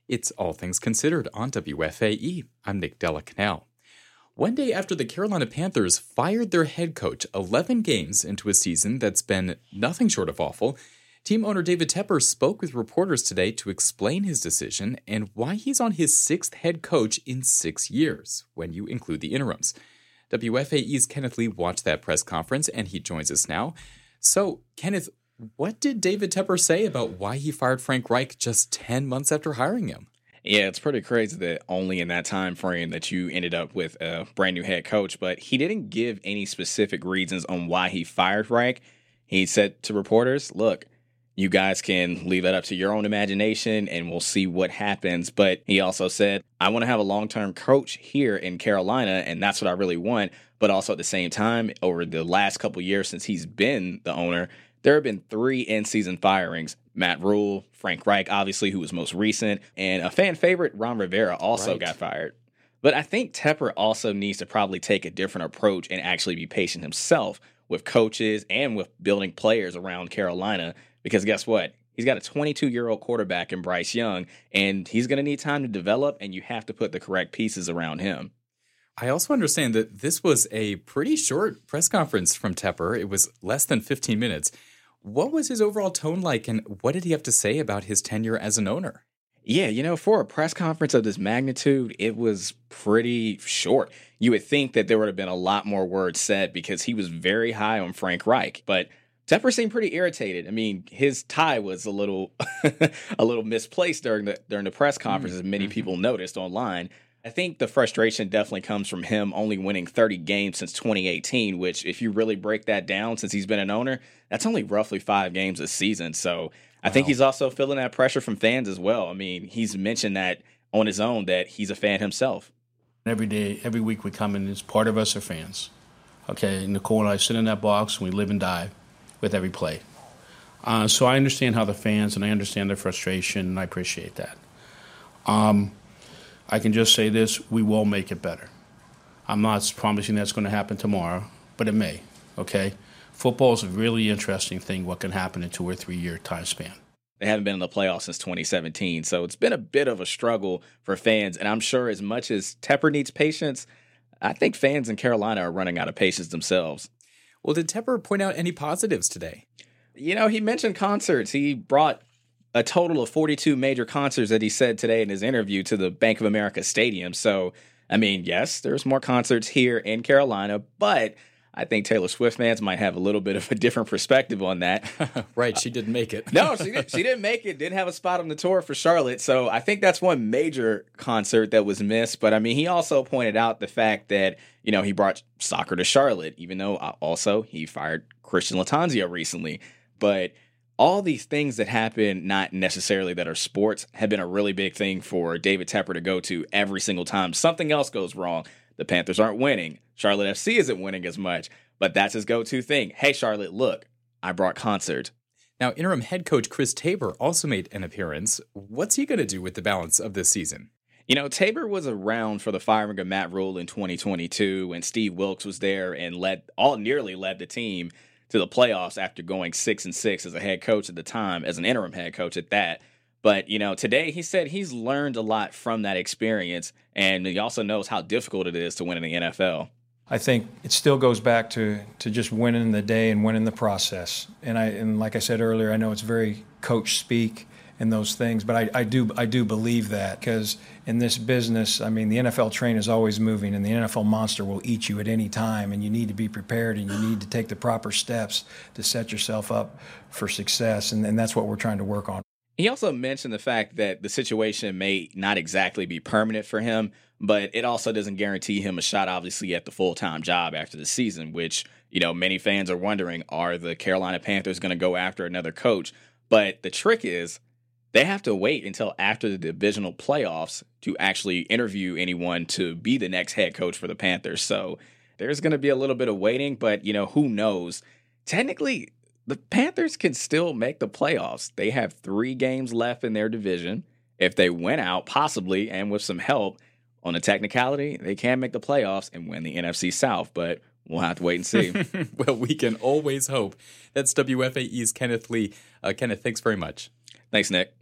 It's All Things Considered on WFAE. I'm Nick Della Canal. One day after the Carolina Panthers fired their head coach 11 games into a season that's been nothing short of awful, team owner David Tepper spoke with reporters today to explain his decision and why he's on his sixth head coach in 6 years, when you include the interims. WFAE's Kenneth Lee watched that press conference, and he joins us now. So, Kenneth, what did David Tepper say about why he fired Frank Reich just 10 months after hiring him? Yeah, it's pretty crazy that only in that time frame that you ended up with a brand new head coach, but he didn't give any specific reasons on why he fired Reich. He said to reporters, look, you guys can leave that up to your own imagination and we'll see what happens. But he also said, I want to have a long-term coach here in Carolina, and that's what I really want. But also at the same time, over the last couple years since he's been the owner, there have been 3 in-season firings. Matt Rhule, Frank Reich, obviously, who was most recent, and a fan favorite, Ron Rivera, also got fired. But I think Tepper also needs to probably take a different approach and actually be patient himself with coaches and with building players around Carolina. Because guess what? He's got a 22-year-old quarterback in Bryce Young, and he's going to need time to develop, and you have to put the correct pieces around him. I also understand that this was a pretty short press conference from Tepper. It was less than 15 minutes. What was his overall tone like, and what did he have to say about his tenure as an owner? Yeah, for a press conference of this magnitude, it was pretty short. You would think that there would have been a lot more words said because he was very high on Frank Reich, but Tepper seemed pretty irritated. I mean, his tie was a little a little misplaced during the press conference, as many people noticed online. I think the frustration definitely comes from him only winning 30 games since 2018, which if you really break that down since he's been an owner, that's only roughly 5 games a season. So I think he's also feeling that pressure from fans as well. I mean, he's mentioned that on his own that he's a fan himself. Every day, every week we come in, as part of us are fans. Okay, Nicole and I sit in that box and we live and die with every play. So I understand how the fans, and I understand their frustration, and I appreciate that. I can just say this, we will make it better. I'm not promising that's going to happen tomorrow, but it may, okay? Football is a really interesting thing, what can happen in 2 or 3 year time span. They haven't been in the playoffs since 2017, so it's been a bit of a struggle for fans, and I'm sure as much as Tepper needs patience, I think fans in Carolina are running out of patience themselves. Well, did Tepper point out any positives today? He mentioned concerts. He brought a total of 42 major concerts that he said today in his interview to the Bank of America Stadium. So, I mean, yes, there's more concerts here in Carolina, but I think Taylor Swift fans might have a little bit of a different perspective on that. Right, she didn't make it. No, she didn't make it. Didn't have a spot on the tour for Charlotte. So I think that's one major concert that was missed. But, I mean, he also pointed out the fact that, he brought soccer to Charlotte, even though also he fired Christian Lattanzio recently. But all these things that happen, not necessarily that are sports, have been a really big thing for David Tepper to go to every single time something else goes wrong. The Panthers aren't winning. Charlotte FC isn't winning as much, but that's his go-to thing. Hey, Charlotte, look, I brought concert. Now, interim head coach Chris Tabor also made an appearance. What's he going to do with the balance of this season? Tabor was around for the firing of Matt Rhule in 2022, when Steve Wilks was there and nearly led the team to the playoffs after going 6-6 as a head coach at the time, as an interim head coach at that. But, today he said he's learned a lot from that experience, and he also knows how difficult it is to win in the NFL. I think it still goes back to just winning the day and winning the process. And like I said earlier, I know it's very coach speak and those things, but I do believe that, because in this business, I mean, the NFL train is always moving, and the NFL monster will eat you at any time, and you need to be prepared, and you need to take the proper steps to set yourself up for success, and that's what we're trying to work on. He also mentioned the fact that the situation may not exactly be permanent for him, but it also doesn't guarantee him a shot, obviously, at the full-time job after the season, which, many fans are wondering, are the Carolina Panthers going to go after another coach? But the trick is, they have to wait until after the divisional playoffs to actually interview anyone to be the next head coach for the Panthers. So there's going to be a little bit of waiting, but, who knows? Technically, the Panthers can still make the playoffs. They have 3 games left in their division. If they win out, possibly, and with some help, on a technicality, they can make the playoffs and win the NFC South, but we'll have to wait and see. Well, we can always hope. That's WFAE's Kenneth Lee. Kenneth, thanks very much. Thanks, Nick.